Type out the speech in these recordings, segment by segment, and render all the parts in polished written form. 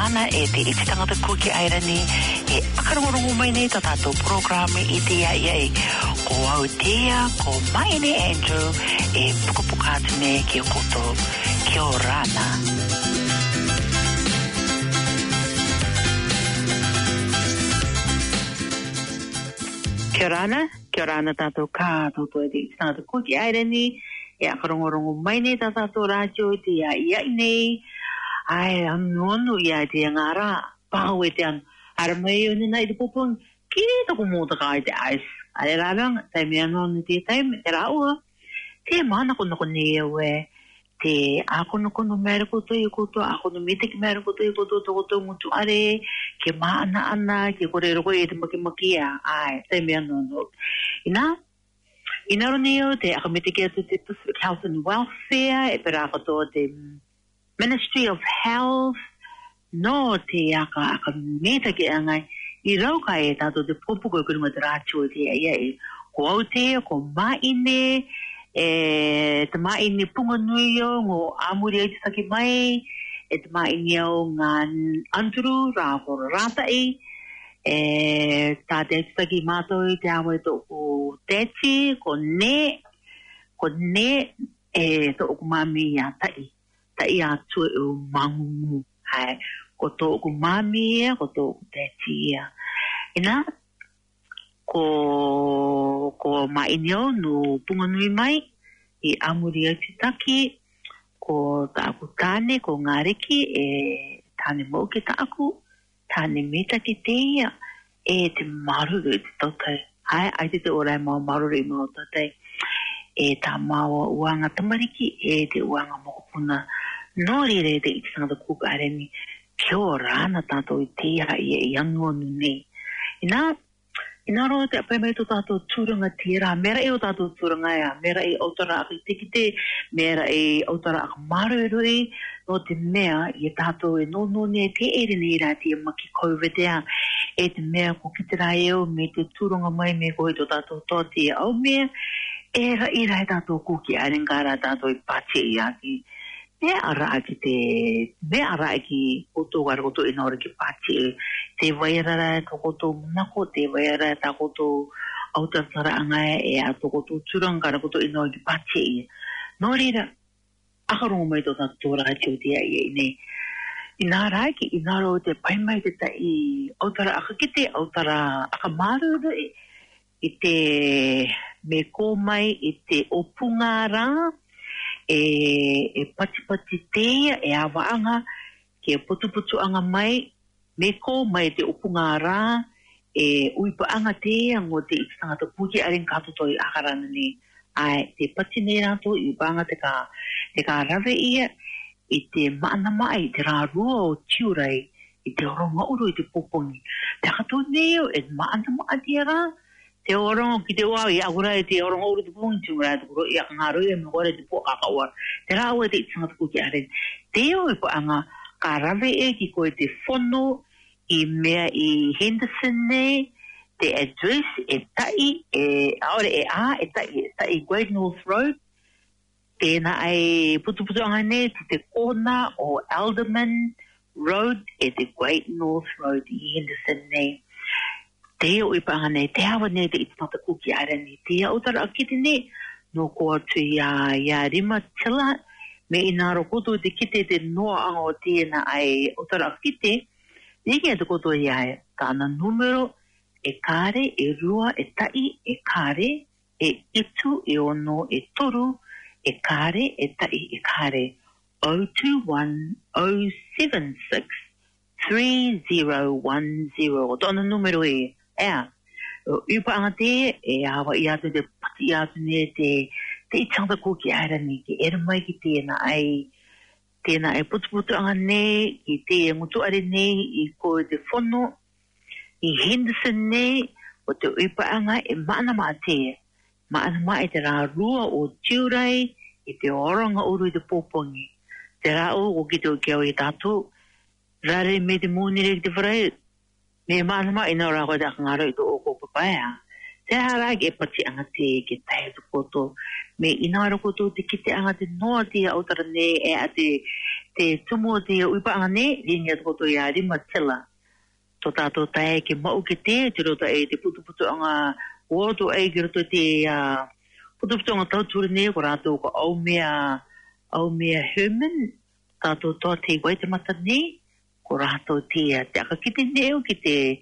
ana e te tangata kuki airani e akarongo mai nei tato programa i te ai ko autea ko mai ne Andrew e pukapukatu ne ki koto ki orana. Kia rana tato ka toto e te tangata kuki airani e akarongo mai nei tato radio i te ai nei ai anu ia te ngara pau e te an armei ni nai te popon ki to ko mo ta kai te ais ai rarang te me anu ni te time te raua te mana ko no ne we te ako no kono mere ko to i ko to ako no mite ki mere ko to i ko to to mutu are ke mana ana ke ko re ro e te maki ai te me anu no ina ro ne te ako mite ki te Pacific Health and Welfare e pera ko to te Ministry of Health no te aka meta ke angai I rauka e tato te popo ko kurunga te rātua te ai ko aute ko maine te maine punga nui o ngō amuri ai te saki mai te maine o ngā Andrew rāwhora rātai tā te saki mātou te awa e tōku tēti ko ne tōku mami a tai atu e o mangungu hai ko tōku mami ko tōku tēti ina ko mainio no punga nui mai I amuri ai te taki ko tāku tāne ko ngāriki tāne mō ki tāku tāne mita ki te ia te maruru I te tautai hai ai te orai mau maruru I mau tautai tā maua uanga tamariki te uanga mokopuna nō re te itanga kuka areni pio rāna tātou I te I angonu nei ina ro te apai mai tō tātou tūranga tira mera o tātou tūranga mera autara aki tekite mera autara aki marurui no te mea tātou no ne te ere nei rā te maki COVID te mea ko ki te rai me te tūranga mai me koe tō tātou tōti au mea era ira tātou kuki arengara tātou I pāti aki me ara aki o tō gara koto ina ora ki pāti te wairara tō koto manako te wairara tā koto autatara angai a tō koto tūrangara koto ina ora ki pāti nō reira akarongo mai tō tātou rātio te ai nei ina rāki ina ro te pai mai te tai autara aka kite autara aka maruru I te me kō mai I te opunga rā pati te awaanga ke putu anga mai me ko mai te upunga rā uipa anga te ngo te itanga puki aring katoto I akarana ni ai te pati nei rato I upanga te ka rave ia I te maana mai te rā rua o tiurai I te oronga uru I te popongi te kato neo maana mai te rā te orongo ki te wau I agura te orongo uru te pungi tūmura te kuro I akangaro I me kore te po kakaua te rāua te itanga kuki aring te o ipa anga ka rave ki koe te whono I mea I Henderson nei te address tai aore tai Great North Road tēnā ai putu anga nei te kona o Alderman Road te Great North Road I Henderson nei te o ipanga nei te hawa nei te itata kuki arani te autara akite nei no ko atu ia rima tila me inaro koto te kite te noa anga o tēnā ai autara akite Niki te koto ia tāna numero kāre rua tai kāre itu ono toru kāre tai kāre 021 076 3010 Tōna numero upa anga te awa I atu te pati atu ne te itanga kuki airani ke era mai ki tēnā ai putu anga nei I te ngutu are nei I koe te whono I Henderson nei o te upa anga maana maa te rā rua o tiurai I te oronga uru I te popongi te rā o ki te o kia o I tātou rare me te mūnire ki te wharai me maana maa ina ora koe te akangaro I tō oko papaya te hara ke pati anga te ke tae tu koto me ina ora koto te kite anga te noa te autara nei a te te tumo te uipaane linia to ya ri matela to tato tae ke mau ke te tiro ta e te putu anga woto e giro to te putu anga tau turne ko rato ko au mea human tato to te wai te matani ko rato te aka ki te neo ki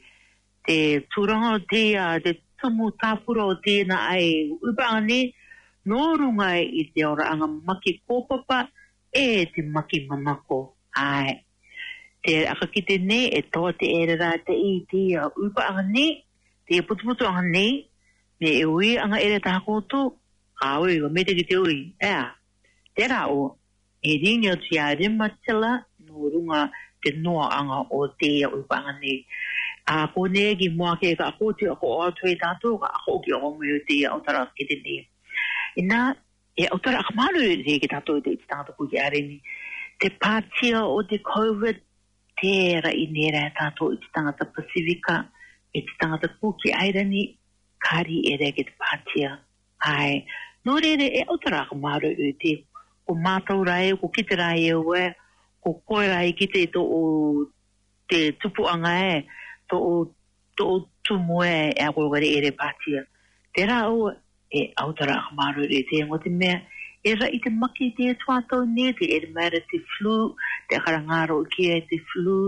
te turanga te tumu tapuro te na ai uipaane no runga I te ora anga maki kōpapa e te maki mamako. Ai. Te akakite ne e toa te ere rā te I te upa anga ne, te putuputu anga ne, me e ui anga ere tā kōtō, ka ui, o me te ki te ui. Ea, te rā o, e ringa tu ia rematela no runga te noa anga o te upa anga ne. A ko ne ki mua ke ka kōti a ko o atui tātou, ka ako ki o me o te o tara ki te ne. Ina, e autara akamaru re ki tātou te tangata kuki areni. Te pātia o te COVID, tēra I nera tātou I te tangata Pasifika, I te tangata kuki airani, kari e re ki te pātia. Ai, no re e autara akamaru te, ko mātou rai, ko kite rai e ue, ko koe rai ki te to o te tupuanga e, to o tumu e a koe e re pātia. Tēra o, e autara akamaru re te ngote mea e ra I te maki te tuato ne te e mera te flu te karangaro ki e te flu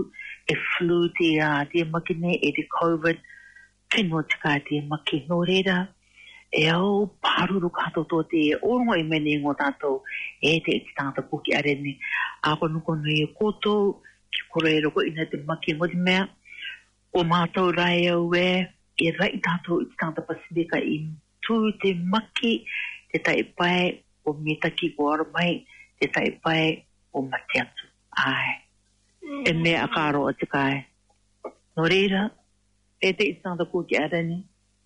te maki ne e te COVID kino tika te maki no reira e au paruru kato to te orongo I mene ngo tato e te tangata kuki areni a kono kono I koto ki kore roko ina te maki ngote mea o mātou rai au e ra I tato I te tangata Pasifika I tu te maki te tai pai o mitaki ko mai te tai pai o matiatu. Ai. E mea akaro o te kai. No reira, e te itanga kuki arani.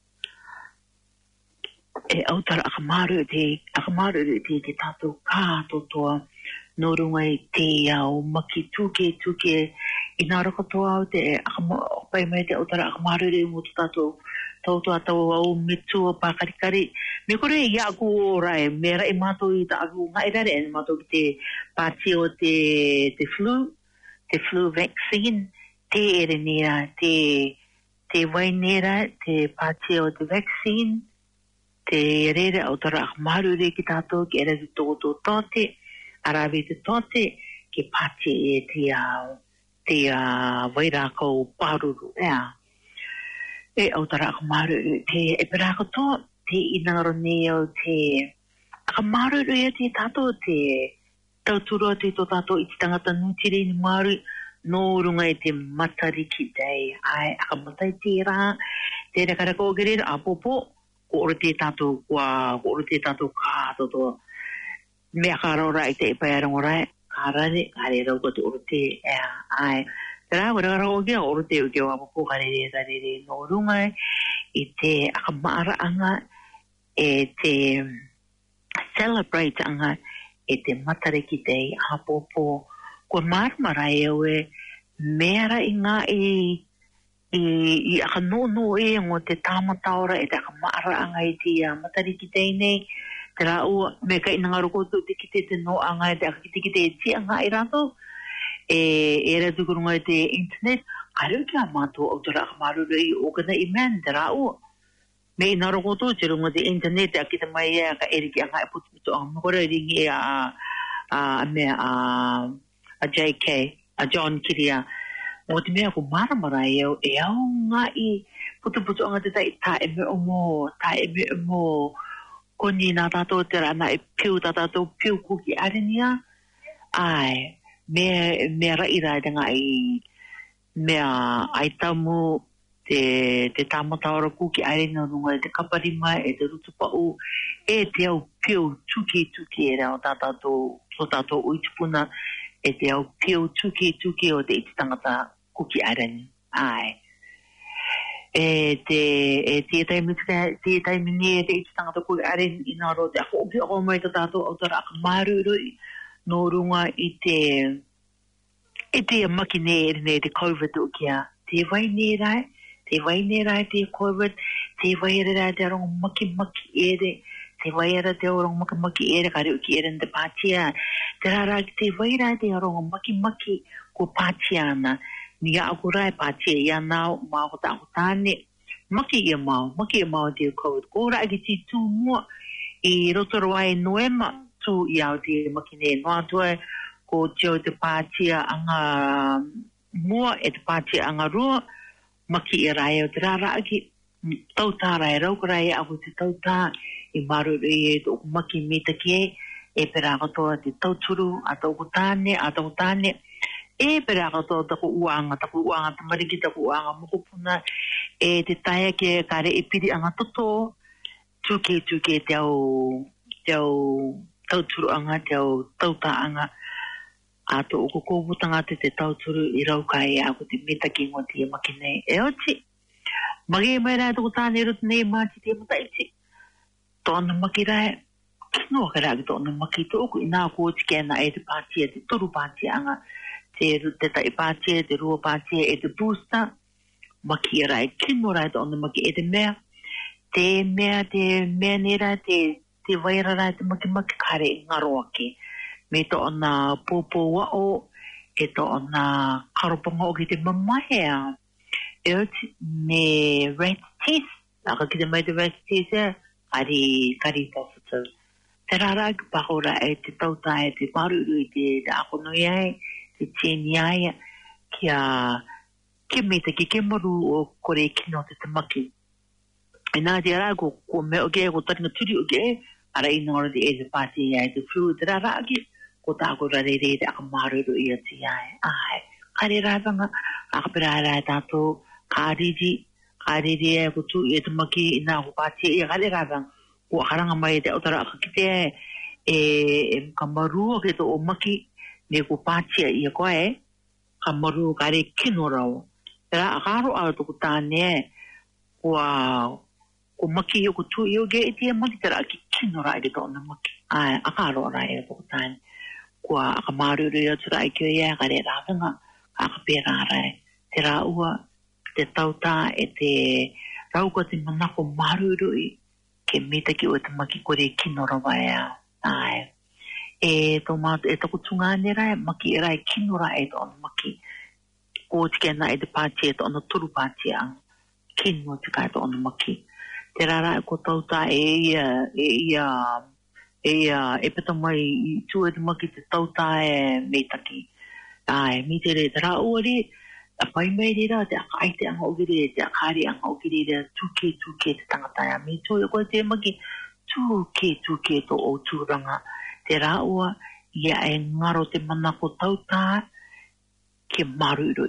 E autara akamaru te tātou kāto toa no runga I te au maki tuke I nā raka toa au te pai mai te autara akamaru re mo tātou tau au mitua pakarikari. Me kore ia aku ora e mera I mātou I ta aku ngai rare e mātou ki te pāti o te flu vaccine, te ere nera, te wai nera, te pāti o te vaccine, te rere au tara akamaru re ki tātou ki ere te tōtō tote, arawe te tote, ki pāti e te wairākau pāruru, ea. E autara akamaru te e perako tō te inaro neo te akamaru e te tato te tauturo te tō tato I te tangata nutire ni maru no runga I te matariki dei ai akamatai te rā te rekara ko gerera a popo ko ore te tato kāto tō mea kārora I te ipaiarangorai kārare kāre rau ko te ore te ai Tera wara o kia oro te uke wa moko karere no runga I te akamara anga e te celebrate anga e te matariki dei hapopo ko marmara e oe mera I ngā I akanono e ngo te tamataora e te akamara anga I te matariki dei nei tera o me ka inanga roko te kite te no anga e te akakite te ti anga I rato e ra tukurunga te internet kare kia mātou autara akamaru rei o kana I mandara o me ina roko tō te runga te internet a kita mai ea ka eri ki anga e putu anga makora ringi a JK a John Kiria o te mea ko maramara e au ngā I putu anga te tai ta e me omo koni nā tātou te rana e piu tātou piu kuki arenia ai mea raira te ngai mea ai tamu te tamataora kuki airena runga te kaparima e te rutupau e te au piu tuki e rao tātou uitupuna e te au piu tuki o te iti tangata kuki airena ai te taimini e te iti tangata kuki airena I nā ro te ako mai tātou autara akamaru rui no runga I te makine e te COVID o kia. Te wai nerai te COVID, te wai ere te arong maki ere, te wai ere te arong maki ere, kare uki ere te pātia, te rara ki te waira te aronga maki ko pātiana. Ni a akurai pātia ia nao mā ko tā tāne. Maki ia mau te COVID. Ko ora ki ti tū mua I rotoro ai noema tū I au te maki ne. Noa tua ko teo te pātia anga mua e te pātia anga rua. Maki I rai o te rara ki. Tautā rai raukarai aku te tautā I maru I e tōku maki mita ki e pera katoa te tauturu a tōku tāne e pera katoa taku uanga te mariki taku uanga mokupuna e te taia ke kare e piri anga toto tuke te au tauturu anga te au tauta anga a tō uko kōputanga te tauturu I raukai aku te mita ki ngoti e maki nei e oti magi mai rai tōku tāne rutu nei māti te mataiti tōna maki rai no kara ki tōna maki tōku I nā kōti kēna e te pātia te toru pātia anga te tai pātia, te rua pātia e te booster maki rai kino rai tōna maki e te mea nera te waira rai te maki kare ngaro ake me tōna pōpō wao e tōna karopanga o ki te mamahea e oti me rat teeth aka ki te mai te rat teeth kari positive te rara ki pakora e te tauta e te maruru I te akonoi ai te tēni ai ke meta ki ke maru o kore kino te maki e nā te ara ko me o ke ko taringa turi o ke ara I nora te e te pāti ai te fru te rara ki ko tāko rare te aka maruru I ati ai kare rātanga aka pera rai tātou kāriri e ko tū I te maki I nā ko pāti e kare rātanga ko haranga mai te autara aka ki te e ka marua ke tō o maki me ko pātia I a koe ka marua kare kino rau pera akaro au tōku tāne ko maki I ko tū I o ge I te mati tera ki kino rai ke tōna maki akaro rai e tōku tāne ko aka maruru I atu rai kio ia kare rāwanga aka pera rai te rāua te tautā e te rauka te manako maruru I ke mita ki o te maki kore kino rawa e tō mātu e tōku tunga nera maki e rai kino rai e tōna maki ko te kena e te pātia e tōna turu pātia kino te kai tōna maki te rara e ko tauta e peta mai I tū e te maki te tauta e meitaki mi te re te rāuari a pai mai rira te aka ai te anga o kiri te akari anga o kiri tuke te tangatai mi tū e koe te maki tuke tō o tūranga te rāua ia e ngaro te manako tauta ke marurui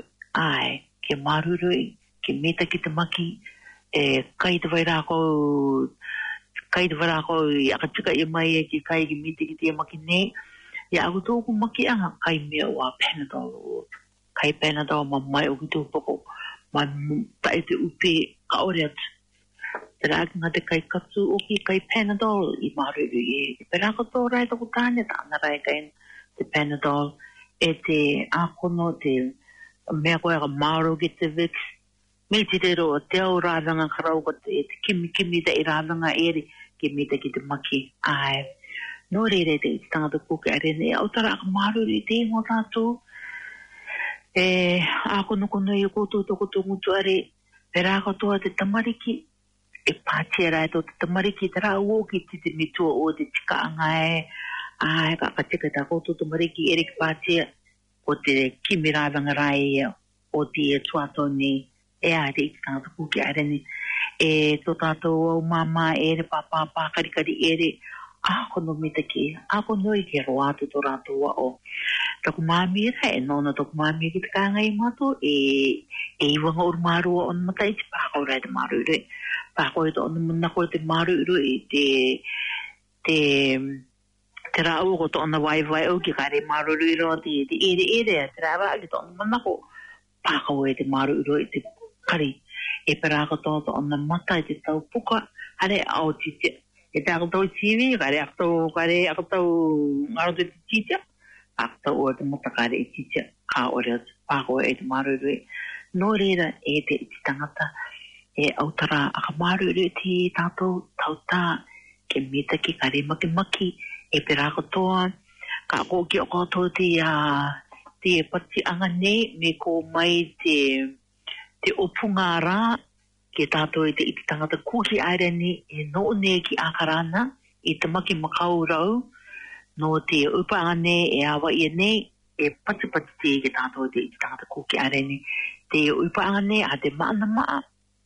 ke meta ki te maki e kai te wairako I aka tika I mai e ki kai ki mita ki te maki nei ia aku tōku maki anga kai mea o a Panadol ma mai o ki tō poko ma tae te upe ka ore atu te rāki ngā te kai katsu o ki kai Panadol I maruru e perako tō rai tōku tāne tāna rai kai te Panadol e te akono te mea koe ka mauro ki te Vicks me te rero o te au rādanga karauka te kimi te I rādanga ere ke mita ki te maki no rere te I tangata kuke arene e autara ka maruru I te ingo tātou e akono I koto toko tōngutu are perako tō te tamariki e pātia rai tō te tamariki te rā uoki te mitua o te tika anga ka katika tā koto tamariki ere ki pātia o te kimi rāwanga rai o te tuatoni e a te tangata kuki arene e tō tātou au mama ere pāpāpā karikari ere akono mitaki akono I ke roa atu tō rātou o taku māmi rai nona taku māmi ki te kāngai mato e iwanga ur marua on matai te pākau rai te maruru pākau I tō ona manako te maruru I te rāu ko tō ona waiwai au ki kare maruru I roa te ere te rāwa ki tō ona manako pākau te maruru I te kari e perako tō ona matai te tau puka hare au tite e te akatau tiwi kare akatau ngaro te tite akatau o te mata kare I tite ka ore pākau te maruru no reira e te tangata e autara aka maruru te tātou tauta ke mita ki kare maki e perako toa ka ko ki ko to te pati anga nei me ko mai te opungara ke tato i te tangata kuki aireni e no ne ki akarana i te maki makau rau no te upanga ne e awa i nei e pati te ke tato i te tangata kuki aireni te upanga ne a te maana maa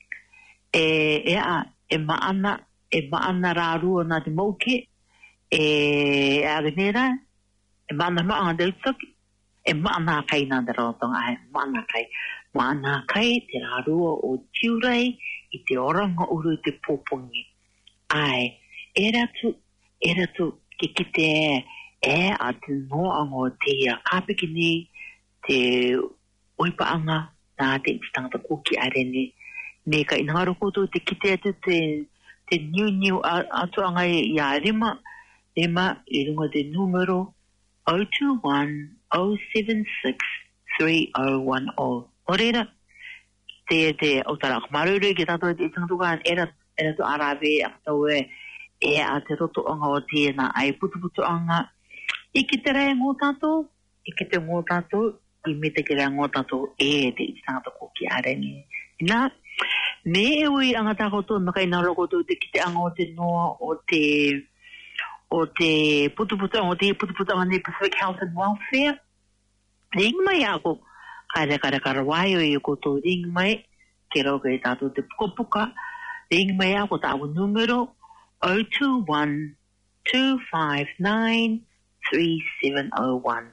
e maana rārua nā te mauke e agenera e maana maa ngā deutaki e maana kai nā te raotonga ai maana kai te rārua o tiurei i te oranga uru i te pōpongi ai e ratu ki te a te noanga o te kāpiki ni te oipaanga nā te tangata kuki areni me ka inangaro koto te kite atu te new atuanga i a rima i runga te numero 021-076-3010. Orera, te otara maruru ki tato te tangatuka era tu arabe akatau e a te roto anga o tēnā ai putu anga i ki te rea ngō tato, i me te rea ngō tato e te tangata koki arengi. Nā, me e ui anga takoto makai nā rokoto te ki te anga o te noa o te putu anga nei Pacific Health and Welfare. Ring mai ako, kare waio i koto ring mai, ke roka i tātou te pukapuka. Ring mai ako tāku numero 021-259-3701.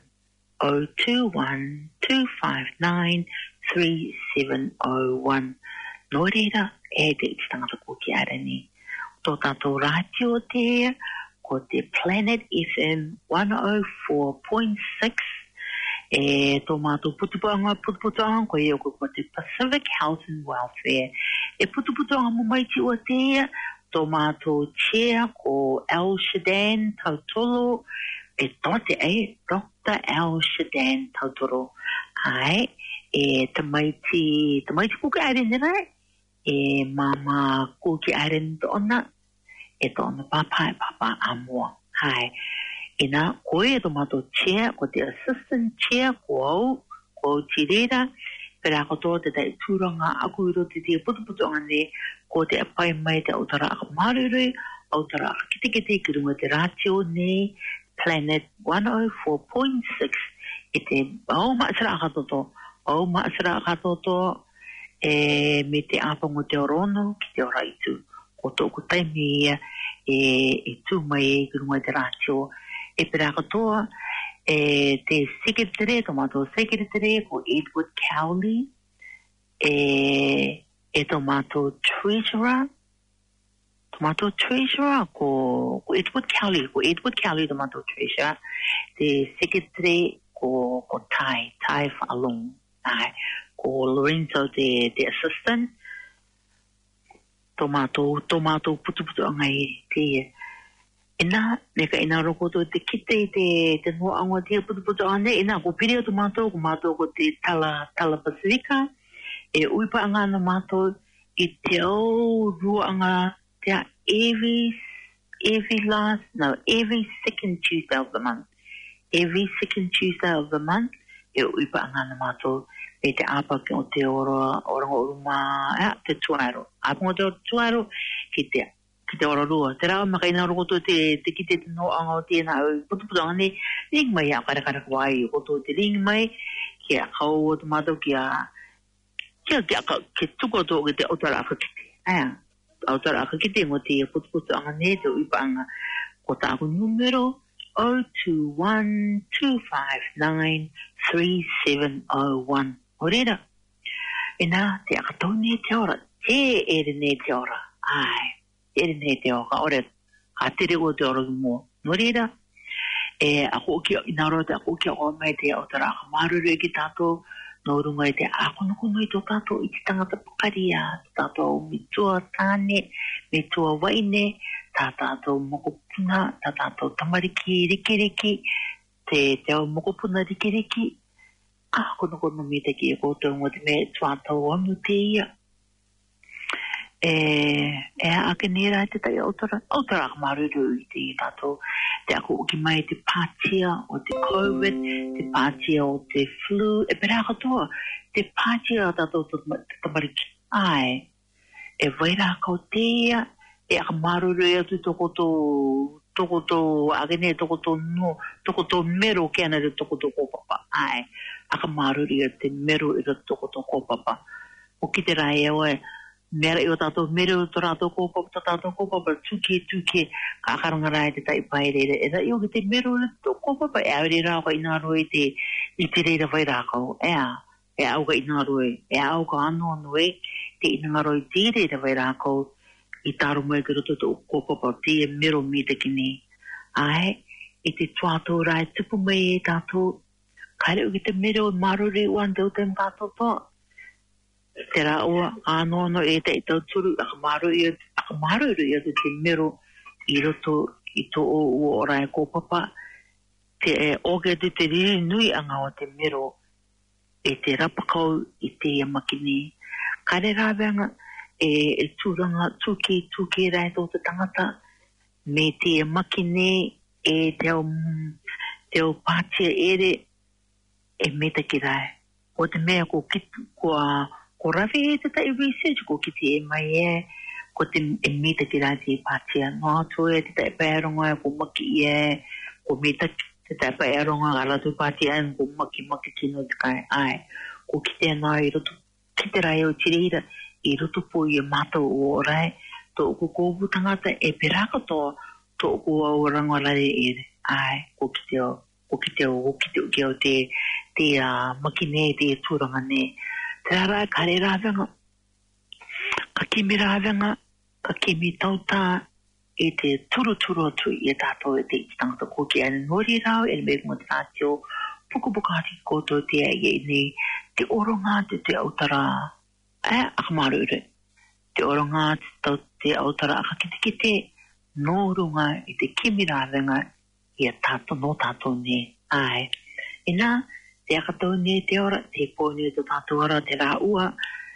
021-259-3701. No reira, e te tangata kuki arani. Tō tātou radio te, ko te Planet FM 104.6, e tō mātou putupuanga, ko e oko ko te Pacific Health and Welfare. E putupuanga mo mai ti o te, tō mātou chair ko Al Shadan Tautolo, e tote Dr. Al Shadan Tautolo. Ai, e tamaiti kuka arene rai, e mama kuki arene tōna, e tōna papa amua. Hai, e nā koe tō mātou chair, ko te assistant chair ko tirera, pera ko tō te tai tūranga aku iro te putu ane, ko te apai mai te autara aka maruru, autara aka kite ki runga te ratio ne, Planet 104.6, e te au maasara aka toto, e me te apango te orono ki te oraitu, ko tōku taimi e tū mai ki runga te ratio, e pera katoa, te secretary, tō mātou secretary, ko Edward Cowley, e tō mātou treasurer, ko Edward Cowley, tō mātou treasurer, te secretary, ko Tai Whaalong, ko Lorenzo, te assistant, tō mātou putu angai te ina neka ina rokoto te kite te noa anga te putu ane ina ko pire o mātou ko te tala Pacifica e uipa anga na mātou i te au rua anga te every second Tuesday of the month e uipa anga na mātou e te apa ki o te oranga te tuaro apa o te tuaro ki te ora rua. Te rao maka ina rokoto te kite te no anga o tēnā putu ane ring mai a kare wai o koto te ring mai ki a kau o te mātou ki tuko tō ki te autara aka kite. Autara aka kite mo te putu anga ne te uipa anga ko tāku numero 021-259-3701. Orera. E nā te akatau ne te ora. Te ere ne te ora. Ai. Ere ne te ora. Ore. A tere o te ora mo. Norera. E ako ki inaro te ako ki o mai te autara aka maruru ki tātou. No runga i te akonokono i tō tātou i te tangata pukaria. Tātou mitua tāne. Mitua waine. Tātou mokopuna. Tātou tamariki rikiriki. Te au mokopuna rikiriki. Kono mi te ki e koutou mo te me tuatau anu te ia. ake nera te tai autora maruru i te tato te ako uki mai te pātia o te COVID, te pātia o te flu, pera katoa, te pātia o tato te tamariki. Ai, waira kau tea, aka maruru e atu tokoto, agene tokoto no, tokoto mero ke ana re tokoto kōpapa. Ai, aka maruru e te mero e tokoto kōpapa. O ki te rai ewe, mera i o tātou mera o tātou kōpapa, tuke, ka akarangarai te tai paerere. E da i o ki te mera o tātou kōpapa, e au re rā ka ina roe i te reira vai rākau. E au ka ina roe, e au ka anu e, te ina roe te reira vai rākau, i tāro mai ki roto tō kōpapa, te e mero mi te kini. Ai, i te tuatou rai, tupu mai e tātou, kaire o ki te mera o marure uan te o te mtātou tō. Te rā ua, ānono e te i tau turu, aka maruru i atu te mero i roto i tō o ua orai kōpapa, te e oge te riri nui anga o te mero e te rapakau i te makini. Kare rā venga, e tūranga tūke rai tō te tangata, me te makini e te o pātia ere e me te ki rai. O te mea ko rawi e te tai research ko ki te e mai e, ko te e me te ki rai te pātia. Nō atu e te tai pēronga e ko maki e, ko me te tai pēronga a ratu pātia e ko maki kino te kai ai. Ko ki te anā i roto, ki te rai o tireira, i roto po i e mātou o rai, tō ko kōpu tangata e peraka tō ko au rangarare ere. Ai, ko ki te o te makine te tūranga ne. Te rā kare rā venga, ka kimi rā venga, ka kimi tautā e te turu atu i e tātou e te tangata ko ki ane nori rau, e me kumata tātio, puku koutou te ai nei, te oronga te autara, akamarure, te oronga te autara akakite, nō runga i te kimi rā venga i a tātou no tātou ne, ai. Ina, te akatou ne te ora, te pōne te tātou ora, te rā ua,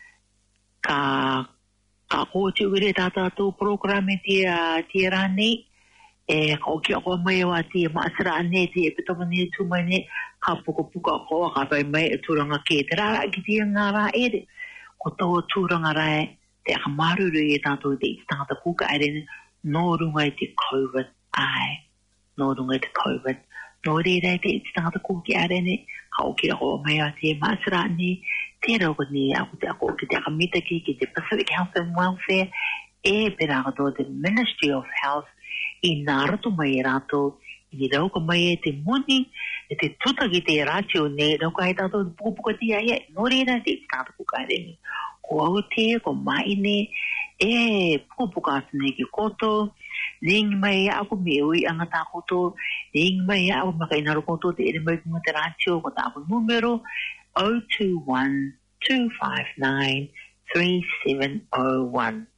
ka kōti ure tātou programe te rā nei, ka oki ako mai o te maasara ane, te epitoma ne tūmai ne, ka puka ako, ka pai mai e tūranga ke, te rā ki te ngā rā ere, ko tau tūranga rai, te akamaruru e tātou te tangata kuka ere, nō runga i te COVID, ai, nō runga i te COVID. Nō reira te tangata kuki arene, ka oki ako mai a te maasara ni, te rauka ni ako ki te akamita ki te Pacific Health and Welfare, e pera kato te Ministry of Health, i nā rato mai e rato, i rauka mai e te moni, e te tuta ki te ratio ne, rauka e tātou puka ti aia, nō reira te tangata kuka arene. Ko au te, ko mai ne, e puka atene ki koto, ring mai ako me ui anga tā koto, ring mai ako makainaro koto te ere mai kunga te ratio ko tā ako numero 021 259 3701.